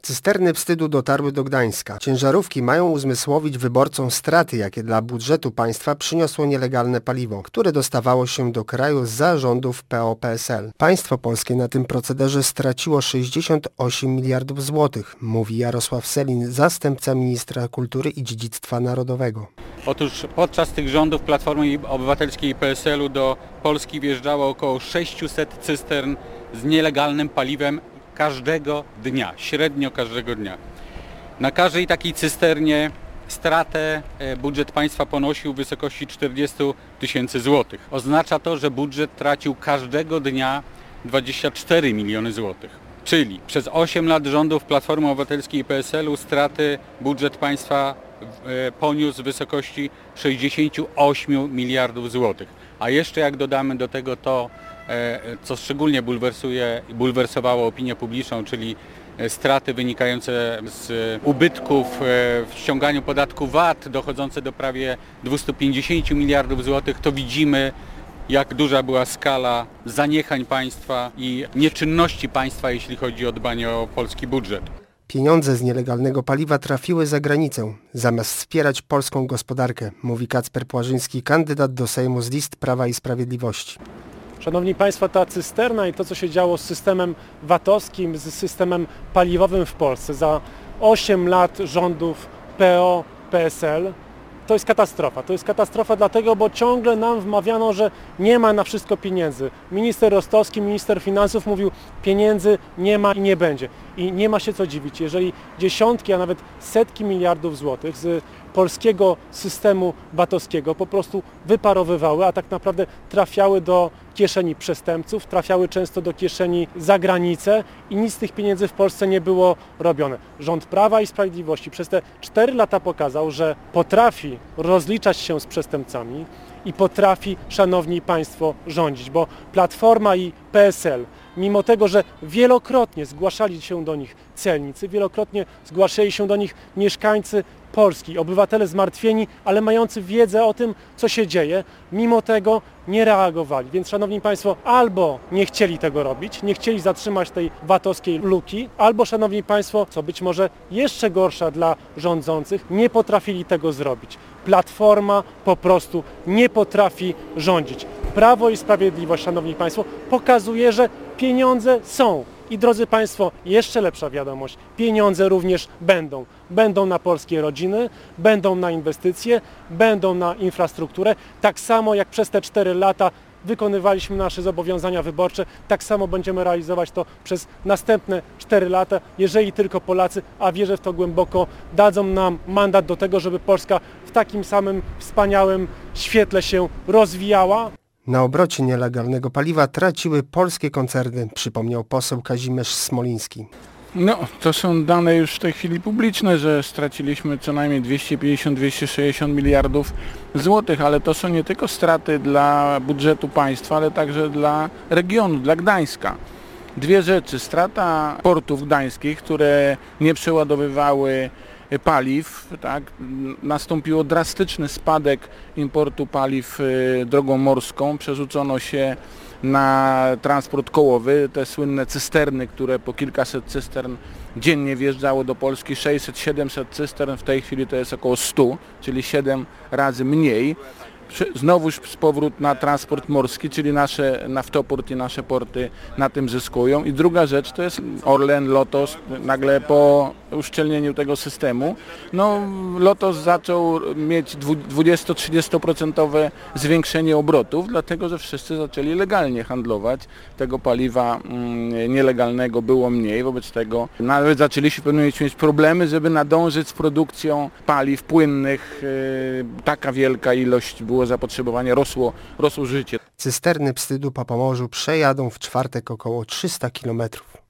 Cysterny wstydu dotarły do Gdańska. Ciężarówki mają uzmysłowić wyborcom straty, jakie dla budżetu państwa przyniosło nielegalne paliwo, które dostawało się do kraju za rządów PO-PSL. Państwo polskie na tym procederze straciło 68 miliardów złotych, mówi Jarosław Sellin, zastępca ministra kultury i dziedzictwa narodowego. Otóż podczas tych rządów Platformy Obywatelskiej i PSL-u do Polski wjeżdżało około 600 cystern z nielegalnym paliwem każdego dnia, średnio każdego dnia. Na każdej takiej cysternie stratę budżet państwa ponosił w wysokości 40 tysięcy złotych. Oznacza to, że budżet tracił każdego dnia 24 miliony złotych. Czyli przez 8 lat rządów Platformy Obywatelskiej i PSL-u straty budżet państwa poniósł w wysokości 68 miliardów złotych. A jeszcze jak dodamy do tego to, co szczególnie bulwersowało opinię publiczną, czyli straty wynikające z ubytków w ściąganiu podatku VAT dochodzące do prawie 250 miliardów złotych, to widzimy, jak duża była skala zaniechań państwa i nieczynności państwa, jeśli chodzi o dbanie o polski budżet. Pieniądze z nielegalnego paliwa trafiły za granicę, zamiast wspierać polską gospodarkę, mówi Kacper Płażyński, kandydat do Sejmu z list Prawa i Sprawiedliwości. Szanowni Państwo, ta cysterna i to, co się działo z systemem VAT-owskim, z systemem paliwowym w Polsce za 8 lat rządów PO-PSL, to jest katastrofa. To jest katastrofa dlatego, bo ciągle nam wmawiano, że nie ma na wszystko pieniędzy. Minister Rostowski, minister finansów mówił, pieniędzy nie ma i nie będzie. I nie ma się co dziwić, jeżeli dziesiątki, a nawet setki miliardów złotych z polskiego systemu VAT-owskiego po prostu wyparowywały, a tak naprawdę trafiały do kieszeni przestępców, trafiały często do kieszeni za granicę i nic z tych pieniędzy w Polsce nie było robione. Rząd Prawa i Sprawiedliwości przez te 4 lata pokazał, że potrafi rozliczać się z przestępcami i potrafi, szanowni państwo, rządzić, bo Platforma i PSL, mimo tego, że wielokrotnie zgłaszali się do nich celnicy, wielokrotnie zgłaszali się do nich mieszkańcy Polski, obywatele zmartwieni, ale mający wiedzę o tym, co się dzieje, mimo tego nie reagowali. Więc, szanowni państwo, albo nie chcieli tego robić, nie chcieli zatrzymać tej VAT-owskiej luki, albo, szanowni państwo, co być może jeszcze gorsza dla rządzących, nie potrafili tego zrobić. Platforma po prostu nie potrafi rządzić. Prawo i Sprawiedliwość, szanowni państwo, pokazuje, że pieniądze są. I drodzy państwo, jeszcze lepsza wiadomość, pieniądze również będą. Będą na polskie rodziny, będą na inwestycje, będą na infrastrukturę. Tak samo jak przez te 4 lata wykonywaliśmy nasze zobowiązania wyborcze, tak samo będziemy realizować to przez następne 4 lata, jeżeli tylko Polacy, a wierzę w to głęboko, dadzą nam mandat do tego, żeby Polska w takim samym wspaniałym świetle się rozwijała. Na obrocie nielegalnego paliwa traciły polskie koncerny, przypomniał poseł Kazimierz Smoliński. No, to są dane już w tej chwili publiczne, że straciliśmy co najmniej 250-260 miliardów złotych, ale to są nie tylko straty dla budżetu państwa, ale także dla regionu, dla Gdańska. Dwie rzeczy, strata portów gdańskich, które nie przeładowywały paliw, tak, nastąpił drastyczny spadek importu paliw drogą morską, przerzucono się na transport kołowy, te słynne cysterny, które po kilkaset cystern dziennie wjeżdżało do Polski, 600-700 cystern, w tej chwili to jest około 100, czyli 7 razy mniej. Znowuż z powrót na transport morski, czyli nasze naftoport i nasze porty na tym zyskują. I druga rzecz to jest Orlen, Lotos, nagle po uszczelnieniu tego systemu, no Lotos zaczął mieć 20-30% zwiększenie obrotów, dlatego że wszyscy zaczęli legalnie handlować. Tego paliwa nielegalnego było mniej, wobec tego nawet zaczęliśmy w pewnym momencie mieć problemy, żeby nadążyć z produkcją paliw płynnych. Taka wielka ilość było zapotrzebowanie, rosło życie. Cysterny wstydu po Pomorzu przejadą w czwartek około 300 kilometrów.